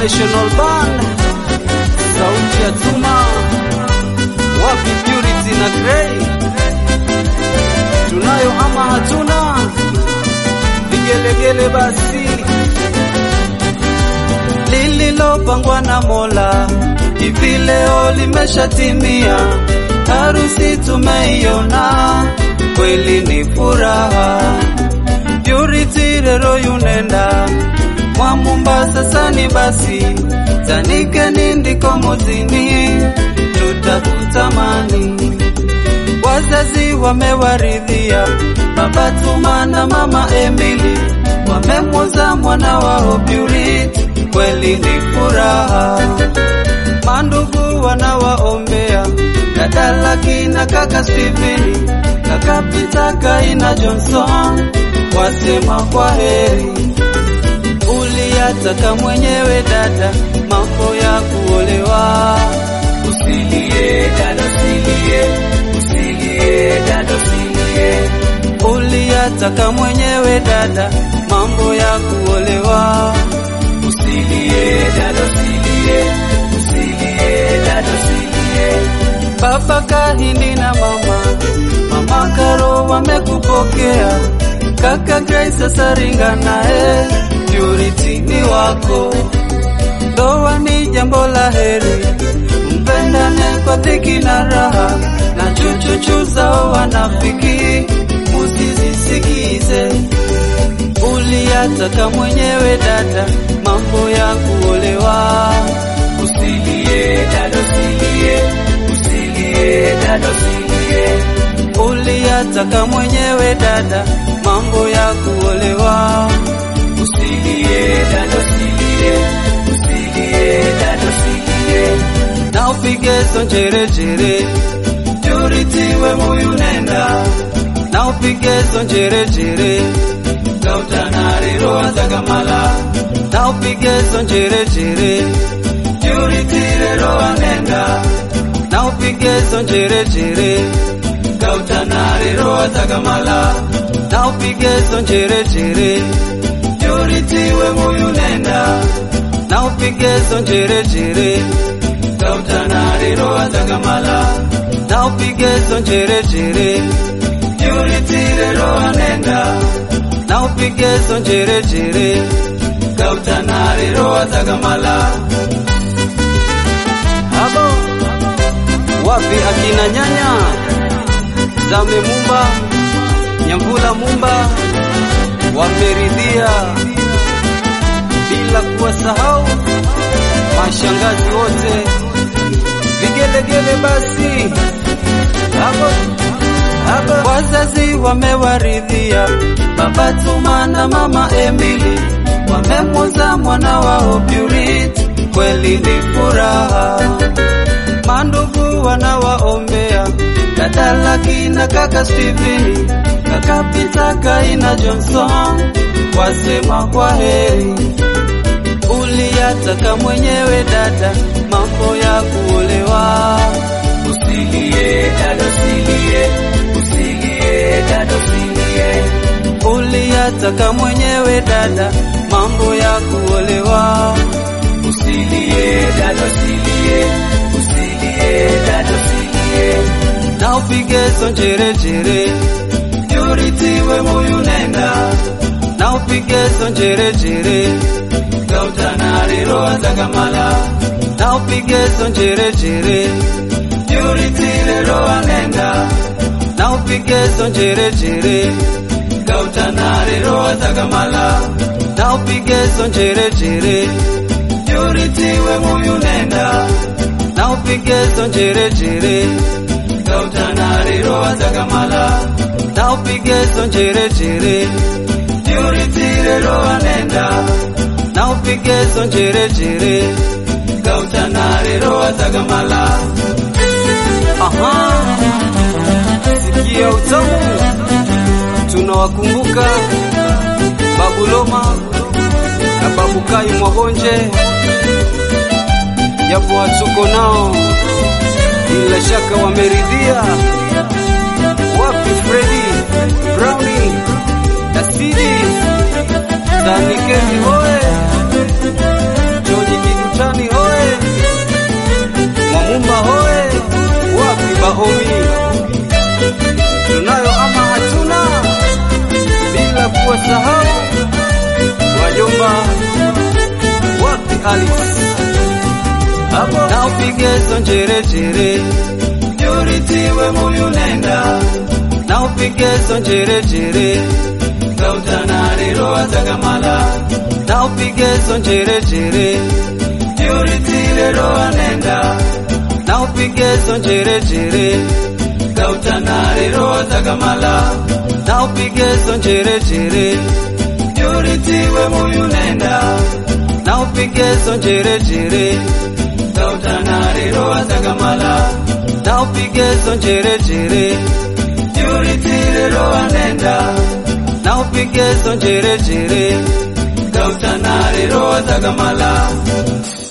International Band, sauti ya Tuma, wapi Purity na Grey, tunayo ama hatuna, vigelegele basi, lililopangwa na Mola hivi leo limeshatimia, harusi tumeiona, kweli ni furaha. Purity leo yunenda mwa Mombasa sani basi, tanike nindiko muzini, tutakutamani. Wazazi wamewaridhia, baba Tuma na mama Emily, wamemwoza mwana wao Purity, kweli ni furaha. Mandugu wanawaombea, dada Lucky na kaka Steven, kaka Peter Kaina Johnson, wasema kwa heri. Uliyataka mwenyewe dada, mambo ya kuolewa, usilie dada usilie, usilie dada usilie. Uliyataka mwenyewe dada, mambo ya kuolewa, usilie dada usilie, usilie dada usilie. Baba Kahindi na mama Karo wamekupokea, kaka Grace sasa ringa nae, Purity ni wako. Ndoa ni jambo la heri, mpendane kwa dhiki na raha, na chuchuchu zao wanafiki, musizisikize. Uliyataka mwenyewe dada, mambo ya kuolewa, usilie dada usilie, usilie dada usilie. Uliyataka mwenyewe dada, mambo ya kuolewa, usilie dada usilie, usilie dada usilie. Na upige sonjere jere, Purity we muyu nenda, na upige sonjere jere, Kautanari roa zagamala. Na upige sonjere jere, Purity roa nenda, na upige sonjere jere, Kautanari roa zagamala. Na upige sonjere jere, Purity we muyu nenda, na upige sonjere jere, Kautanari roa zagamala. Na upige sonjere jere, Purity roa nenda, na upige sonjere jere, Kautanari roa zagamala. Abo wapi akina nyanya Zame Mumba, Nyambula Mumba, wameridhia, bila kuwasahau mashangazi wote, vigelegele basi. Hapo wazazi wamewaridhia, baba Tuma na mama Emily, wamemwoza mwana wao Purity, kweli ni furaha. Mandugu wanawaombea, dada Lucky na kaka Steven, kaka Peter Kaina Johnson, wasema kwa heri. Uliyataka mwenyewe dada, mambo ya kuolewa, usilie dada usilie, usilie dada usilie. Uliyataka mwenyewe dada, mambo ya kuolewa, usilie dada usilie, usilie dada usilie. Na upige sonjere jere, Purity we muyu nenda, na upige sonjere jere, Kautanari roa zagamala. Na upige sonjere jere, Purity roa nenda, na upige sonjere jere, Kautanari roa zagamala. Na upige sonjere jere, Purity we muyu nenda, na upige sonjere jere, Kautanari roa zagamala. Na upige sonjere jere, Purity roa nenda, na upige sonjere jere, Kautanari roa zagamala. Aha, sikia utamu, tunawakumbuka Babu Loma na Babu Kai Mwahonje, yapo watuko nao, bila shaka wameridhia. Wapi Freddy, Brownie, Tasidi, Danikeni hoe, Joji Alice. Na upigezo njerejere Purity we muyu nenda. Na upigezo njerejere Gautana rero atakamala. Na upigezo njerejere Purity rero anenda. Na upigezo njerejere Gautana rero atakamala. Na upigezo njerejere Purity we muyu nenda. Na upigezo njerejere Gautana rero atakamala. Na upigezo njerejere Purity rero anenda. Na upigezo njerejere Gautana rero atakamala.